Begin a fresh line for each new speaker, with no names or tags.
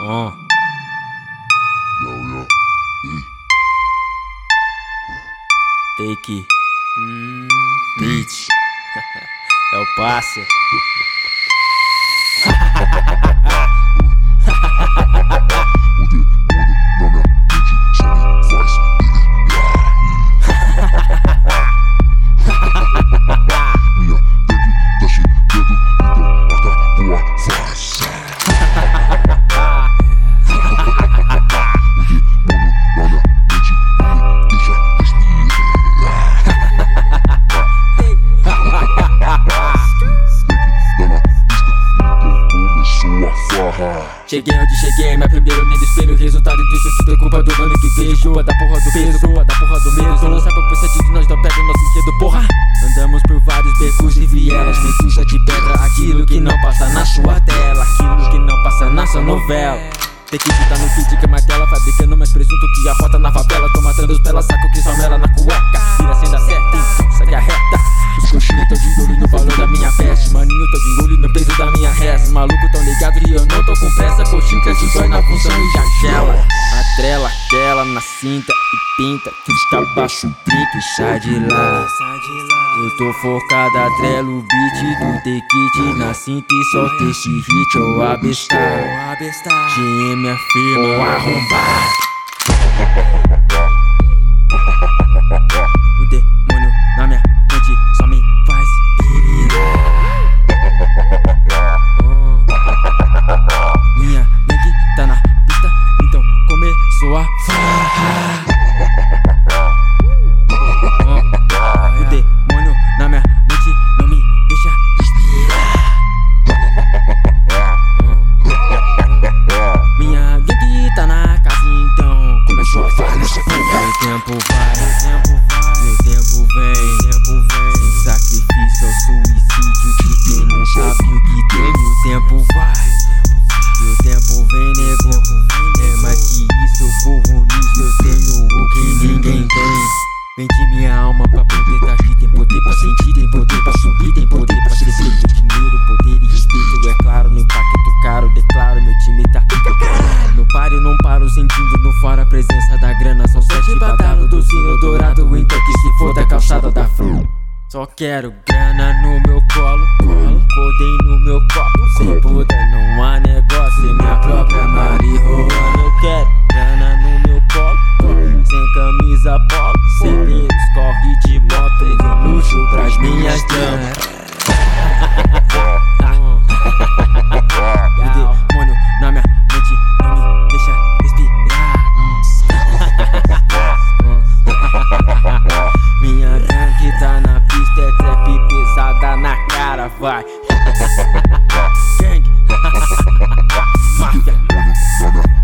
Take Beat é o passe.
Cheguei onde cheguei, me primeiro nem espelho. Resultado disso tudo é culpa do mano que vejo. Culpa da porra do peso, culpa da porra do medo. Não sabe o procedimento de nós, não pega o nosso enredo, porra. Andamos por vários becos e vielas, medusa de pedra. Aquilo que não passa na sua tela, aquilo que não passa na sua novela. Tem que estar no feed que é martela, fabricando mais presunto que a rota na favela. Tô matando os pela saco que só mela na cueca. Vira sendo a seta, então segue a reta. Os coxinhos tão de olho no valor da minha peste. Maninho, tô de olho no peso da minha reza. Os malucos tão ligados que eu não tô com pressa. Coxinho que te dói na função e já gela. Atrela aquela na cinta e pinta. Que fica baixo, brinca e sai de lá. Eu tô focado, atrelo o beat do The Kid na cinta e solta esse hit ou abestar. GM afirma ou arrombar. O demônio na minha mente só me faz minha gangue tá na pista, então começou a farra. O demônio na minha mente não me deixa respirar. Minha gangue tá na casa, então começou a farra. O tempo vai, o tempo vem. Sem sacrifício ao suicídio de quem não sabe o que tem. O tempo vai, o tempo vem, nego. É mais que isso, eu corro nisso. Eu tenho o que ninguém tem. Vendi minha alma pra poder tá aqui. Tem poder pra sentir, tem poder pra subir, tem poder pra crescer. Dinheiro, poder e respeito, é claro. No impacto caro, declaro, meu time tá no páreo, não paro, sentindo no fora a presença da grana. São 7 batalos do sino dourado, então que se foda a calçada da flor. Só quero grana no meu colo, codem no meu copo. Sem puder não há negócio, minha própria marihuana. Eu quero grana no meu colo, sem camisa polo. Celeiros, corre de moto, e luxo pras minhas damas. O demônio na minha mente não me deixa respirar. Minha gangue tá na pista, é trap pesada na cara, vai. Gang, máfia.